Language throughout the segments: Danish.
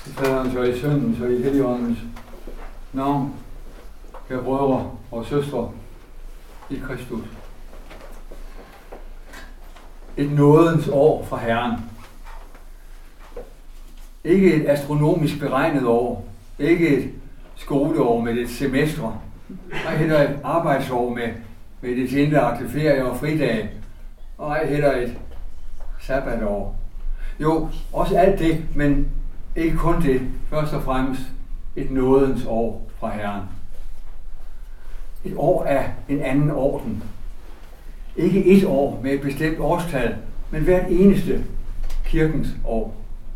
I Faderens og i Søndens og i Helligåndens navn, kære brødre og søstre i Kristus. Et nådens år fra Herren. Ikke et astronomisk beregnet år, ikke et skoleår med et semestre, ej heller et arbejdsår med et indlagte ferie og fridage, og ej heller et sabbatår. Jo, også alt det, men ikke kun det. Først og fremmest et nådens år fra Herren. Et år af en anden orden. Ikke et år med et bestemt årstal, men hvert eneste kirkens år.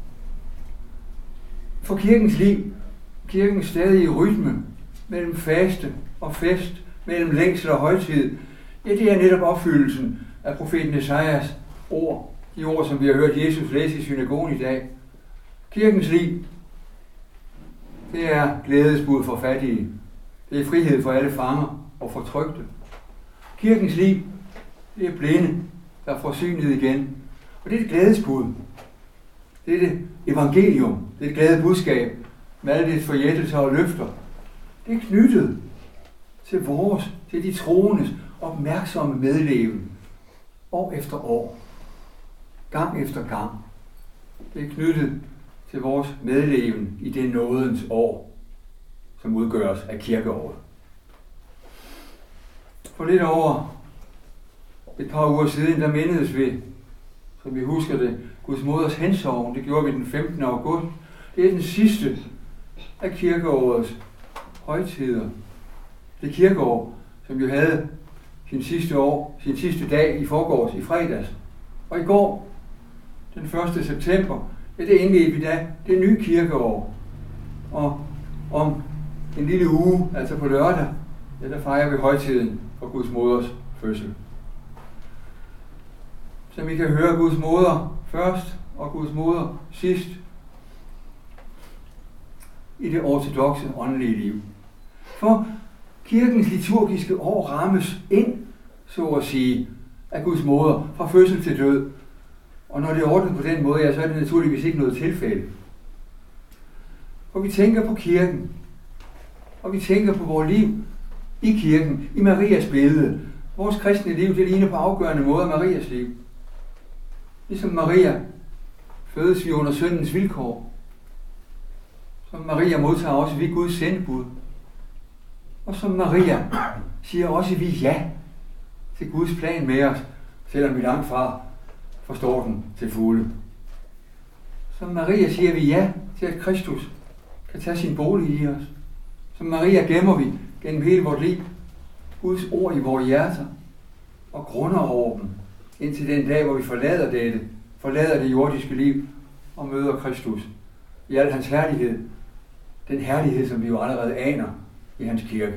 For kirkens liv, kirkens stadige rytme mellem faste og fest, mellem længsel og højtid, ja, det er netop opfyldelsen af profeten Esajas ord. De ord, som vi har hørt Jesus læse i synagogen i dag. Kirkens liv, det er glædesbud for fattige. Det er frihed for alle fanger og fortrykte. Kirkens liv, det er blinde, der får synet igen. Og det er et glædesbud. Det er det evangelium. Det er et glædebudskab med alle dets forjættelser og løfter. Det er knyttet til de troendes opmærksomme medleven. År efter år. Gang efter gang. Det er knyttet til vores medleven i det nådens år, som udgøres af kirkeåret. For lidt over et par uger siden, der mindedes vi, som vi husker det, Guds moders hensorgen. Det gjorde vi den 15. august. Det er den sidste af kirkeårets højtider. Det kirkeår, som jo havde sin sidste dag i forgårs i fredags. Og i går, den 1. september, ja, det indledte vi da det nye kirkeår. Og om en lille uge, altså på lørdag, ja, der fejrer vi højtiden for Guds moders fødsel. Så vi kan høre Guds moder først og Guds moder sidst i det ortodokse åndelige liv. For kirkens liturgiske år rammes ind, så at sige, af Guds moder fra fødsel til død. Og når det er ordnet på den måde, ja, så er det naturligvis ikke noget tilfælde. For vi tænker på kirken, og vi tænker på vores liv i kirken, i Marias billede. Vores kristne liv, det ligner på afgørende måder Marias liv. Ligesom Maria fødes vi under syndens vilkår. Som Maria modtager også vi Guds sendebud. Og som Maria siger også vi ja til Guds plan med os, selvom vi langt fra forstår den til fulde. Som Maria siger vi ja til, at Kristus kan tage sin bolig i os. Som Maria gemmer vi gennem hele vort liv Guds ord i vores hjerter og grunder over dem, indtil den dag, hvor vi forlader det jordiske liv og møder Kristus i al hans herlighed. Den herlighed, som vi jo allerede aner i hans kirke.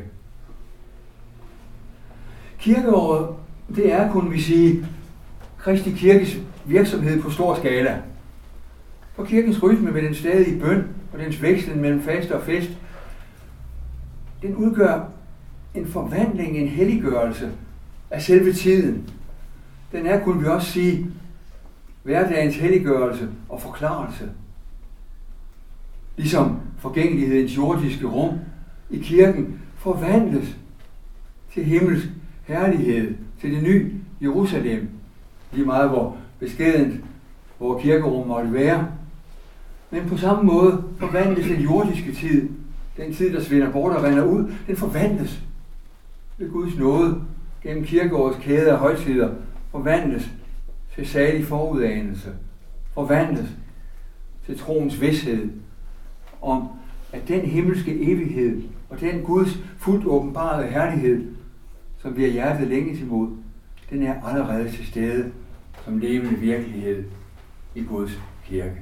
Kirkeåret, det er, kunne vi sige, Kristi kirkes virksomhed på stor skala. For kirkens rytme med den stadige bøn og dens vekslen mellem faste og fest, den udgør en forvandling, en helliggørelse af selve tiden. Den er, kunne vi også sige, hverdagens helliggørelse og forklarelse. Ligesom forgængelighedens jordiske rum i kirken forvandles til himmelsk herlighed, til det nye Jerusalem. Lige meget hvor beskedent hvor kirkerum måtte være. Men på samme måde forvandles den jordiske tid, den tid, der svinder bort og render ud, den forvandles ved Guds nåde gennem kirkeårets kæde af højtider, forvandles til salig forudanelse, forvandles til troens vished om, at den himmelske evighed og den Guds fuldt åbenbarede herlighed, som vi har hjertet længes imod, den er allerede til stede som levende virkelighed i Guds kirke.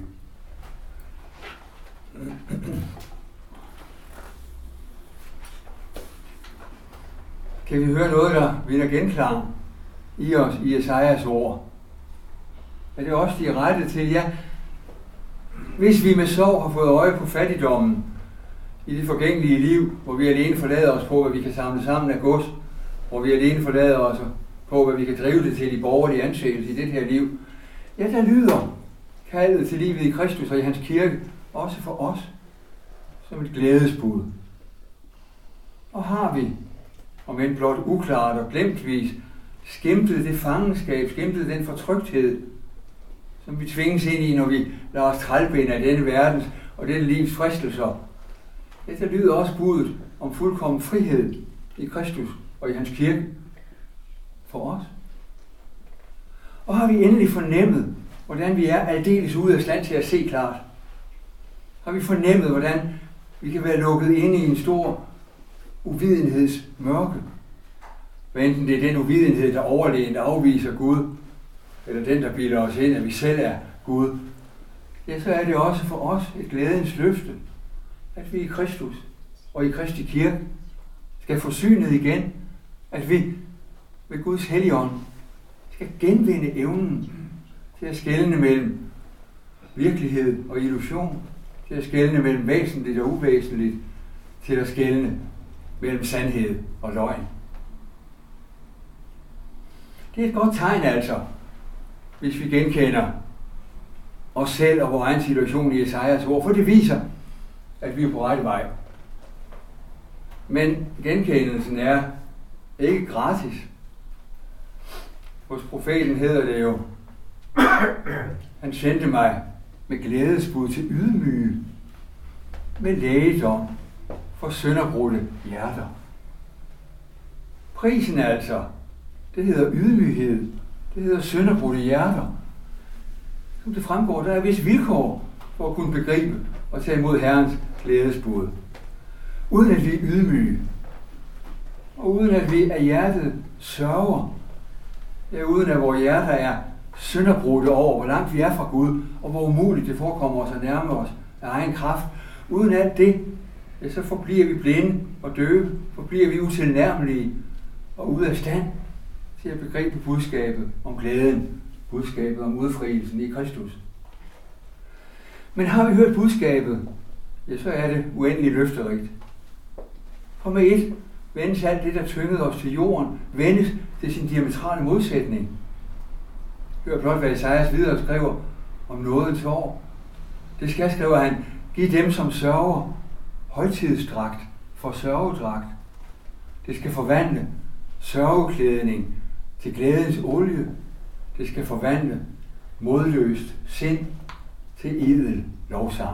Kan vi høre noget, der vinder genklang i os i Esajas ord? Er det også de rette til? Ja, hvis vi med sorg har fået øje på fattigdommen i det forgængelige liv, hvor vi alene forlader os på, hvad vi kan samle sammen af gods, hvor vi alene forlader os på, hvad vi kan drive det til i borgerlige anseelse i det her liv, ja, der lyder kaldet til livet i Kristus og i hans kirke også for os, som et glædesbud. Og har vi, om end blot uklart og glemtvis, skimtet det fangenskab, skimtet den fortrygthed, som vi tvinges ind i, når vi lader os trælbinde af denne verdens og denne livs fristelser. Det lyder også budet om fuldkommen frihed i Kristus og i hans kirke for os. Og har vi endelig fornemmet, hvordan vi er aldeles ude af stand til at se klart? Har vi fornemmet, hvordan vi kan være lukket inde i en stor uvidenheds mørke? Hvad enten det er den uvidenhed, der overlegent afviser Gud, eller den, der bilder os ind, at vi selv er Gud, ja, så er det også for os et glædens løfte, at vi i Kristus og i Kristi kirke skal få synet igen, at vi ved Guds Helligånd skal genvinde evnen til at skelne mellem virkelighed og illusion, til at skelne mellem væsentligt og uvæsentligt, til at skelne mellem sandhed og løgn. Det er et godt tegn altså, hvis vi genkender os selv og vores egen situation i Esajas ord, for det viser, at vi er på rette vej. Men genkendelsen er ikke gratis. Hos profeten hedder det jo, han sendte mig med glædesbud til ydmyge, med lægedom for sønderbrudte hjerter. Prisen altså, det hedder ydmyghed, det hedder sønderbrudte hjerter. Som det fremgår, der er visse vilkår for at kunne begribe og tage imod Herrens glædesbud. Uden at vi er ydmyge, og uden at vi af hjertet sørger, ja, uden at vores hjerter er sønderbrudte over, hvor langt vi er fra Gud, og hvor umuligt det forekommer os at nærme os af egen kraft. Uden alt det, ja, så forbliver vi blinde og døve, forbliver vi utilnærmelige og ude af stand til at begribe budskabet om glæden, budskabet om udfrielsen i Kristus. Men har vi hørt budskabet, ja, så er det uendeligt løfterigt. For med et vendes alt det, der tyngede os til jorden, vendes til sin diametrale modsætning. Hør blot, hvad Esajas videre skriver om nådens år. Det skal, skriver han, give dem, som sørger, højtidsdragt for sørgedragt. Det skal forvandle sørgeklædning til glædens olie. Det skal forvandle modløst sind til idel lovsang.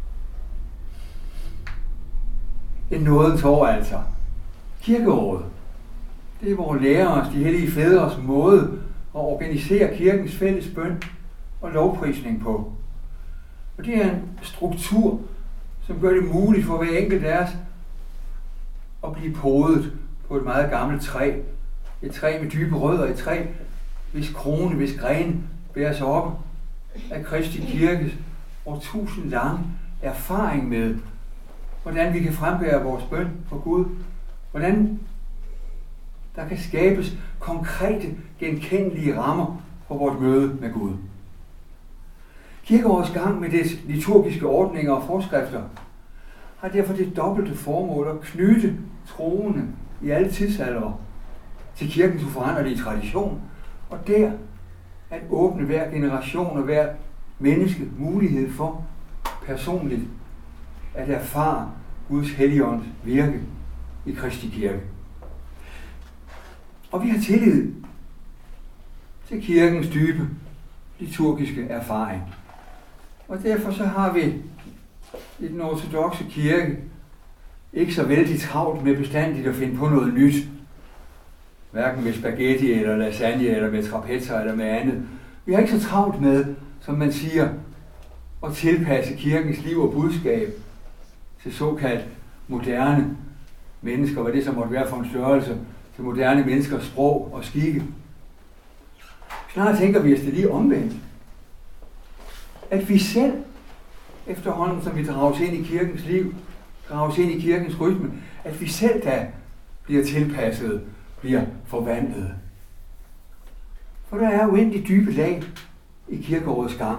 Et nådens år altså. Kirkeåret. Det er vores lærers, de hellige fædres måde at organisere kirkens fælles bøn og lovprisning på. Og det er en struktur, som gør det muligt for hver enkelt af os at blive podet på et meget gammelt træ. Et træ med dybe rødder, et træ, hvis krone, hvis gren bæres op af Kristi Kirkes årtusind lange erfaring med, hvordan vi kan frembære vores bøn for Gud, hvordan der kan skabes konkrete, genkendelige rammer for vores møde med Gud. Kirkeårets gang med dets liturgiske ordninger og forskrifter har derfor det dobbelte formål at knytte troende i alle tidsaldre til kirkens uforanderlige tradition, og der at åbne hver generation og hver menneske mulighed for personligt at erfare Guds Helligånds virke i Kristi Kirke. Og vi har tillid til kirkens dybe liturgiske erfaring. Og derfor så har vi i den ortodokse kirke ikke så vældig travlt med bestandigt at finde på noget nyt. Hverken med spaghetti eller lasagne eller med trapezzer eller med andet. Vi har ikke så travlt med, som man siger, at tilpasse kirkens liv og budskab til såkaldt moderne mennesker, hvad det så måtte være for en størrelse, til moderne menneskers sprog og skikke. Snart tænker vi os det lige omvendt. At vi selv, efterhånden som vi drages ind i kirkens liv, drages ind i kirkens rytme, at vi selv da bliver tilpasset, bliver forvandlet. For der er uendelig dybe lag i kirkeårets gang.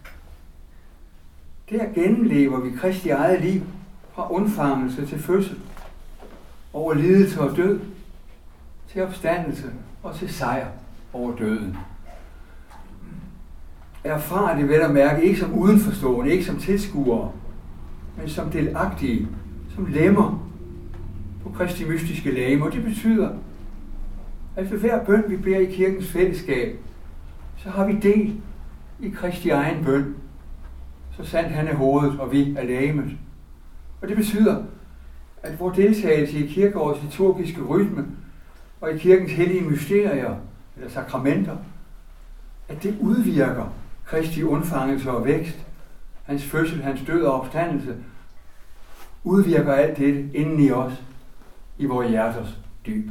Der gennemlever vi Kristi eget liv fra undfangelse til fødsel, over lidelse og død, til opstandelse og til sejr over døden. Erfar det vel at mærke ikke som udenforstående, ikke som tilskuere, men som delagtige, som lemmer på Kristi mystiske legeme. Og det betyder, at ved hver bøn, vi beder i kirkens fællesskab, så har vi del i Kristi egen bøn, så sandt han er hovedet, og vi er legemet. Og det betyder, at vores deltagelse i kirkeårets liturgiske rytme og i kirkens hellige mysterier, eller sakramenter, at det udvirker Kristi undfangelse og vækst, hans fødsel, hans død og opstandelse, udvirker alt dette inden i os, i vores hjerters dyb.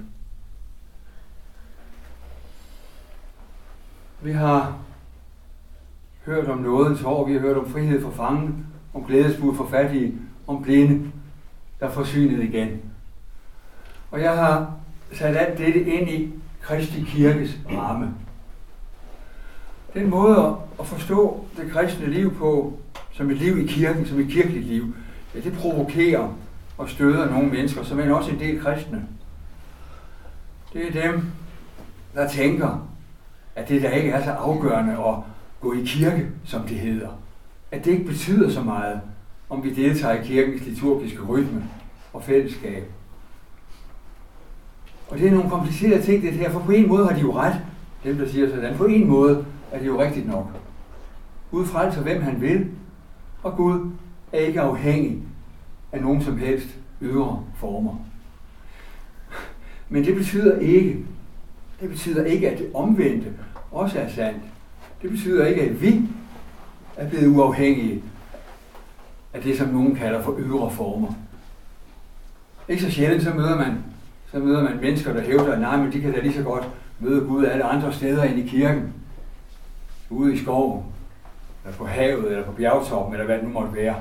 Vi har hørt om nådens år, vi har hørt om frihed for fangen, om glædesbud for fattige, om blinde, der forsynet igen. Og jeg har sat alt dette ind i Kristi kirkes ramme. Den måde at forstå det kristne liv på, som et liv i kirken, som et kirkeligt liv, ja, det provokerer og støder nogle mennesker, som er også en del kristne. Det er dem, der tænker, at det der ikke er så afgørende at gå i kirke, som det hedder. At det ikke betyder så meget, om vi deltager i kirkens liturgiske rytme og fællesskab. Og det er nogle komplicerede ting, det her, for på en måde har de jo ret, dem der siger sådan. På en måde er det jo rigtigt nok. Gud frelser, hvem han vil, og Gud er ikke afhængig af nogen som helst ydre former. Men det betyder ikke, at det omvendte også er sandt. Det betyder ikke, at vi er blevet uafhængige af det, som nogen kalder for ydre former. Ikke så sjældent, så møder man mennesker, der hævder, at nej, men de kan da lige så godt møde Gud alle andre steder end i kirken. Ude i skoven, eller på havet, eller på bjergtoppen, eller hvad det nu måtte være.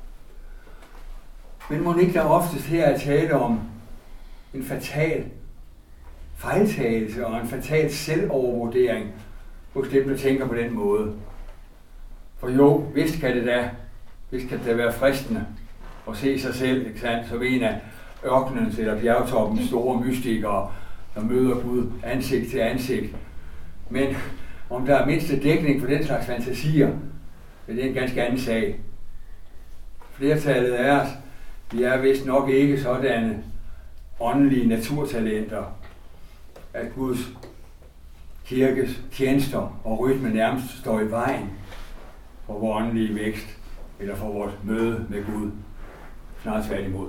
Men må ikke der oftest her er tale om en fatal fejltagelse og en fatal selvovervurdering hos dem, der tænker på den måde. For jo, vist kan det da være fristende at se sig selv, ikke sandt, som en af ørkenens eller bjergtoppens store mystikere, der møder Gud ansigt til ansigt. Men om der er mindste dækning for den slags fantasier, det er en ganske anden sag. Flertallet af os, vi er vist nok ikke sådanne åndelige naturtalenter, at Guds kirkes tjenester og rytme nærmest står i vejen for vores åndelige vækst, eller for vores møde med Gud. Snart tværtimod.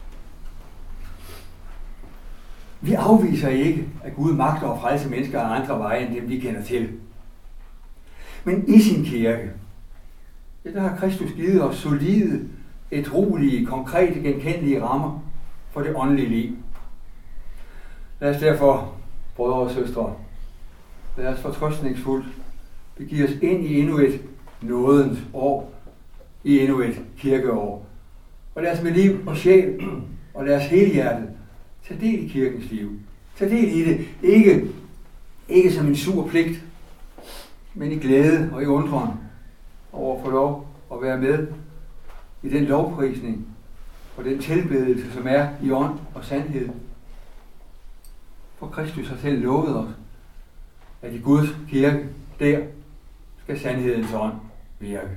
Vi afviser ikke, at Gud magter at frelse mennesker af andre veje, end dem vi kender til. Men i sin kirke, ja, der har Kristus givet os solide, ædruelige, konkrete, genkendelige rammer for det åndelige liv. Lad os derfor, brødre og søstre, lad os fortrøstningsfuldt begive os ind i endnu et nådens år, i endnu et kirkeår. Og lad os med liv og sjæl, og lad os helhjertet tage del i kirkens liv. Tag del i det, ikke som en sur pligt, men i glæde og i undren over at få lov at være med i den lovprisning og den tilbedelse, som er i ånd og sandhed. For Kristus har selv lovet os, at i Guds kirke, der skal sandhedens ånd virke.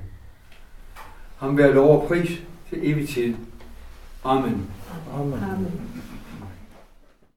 Ham være lov og pris til evig tid. Amen. Amen.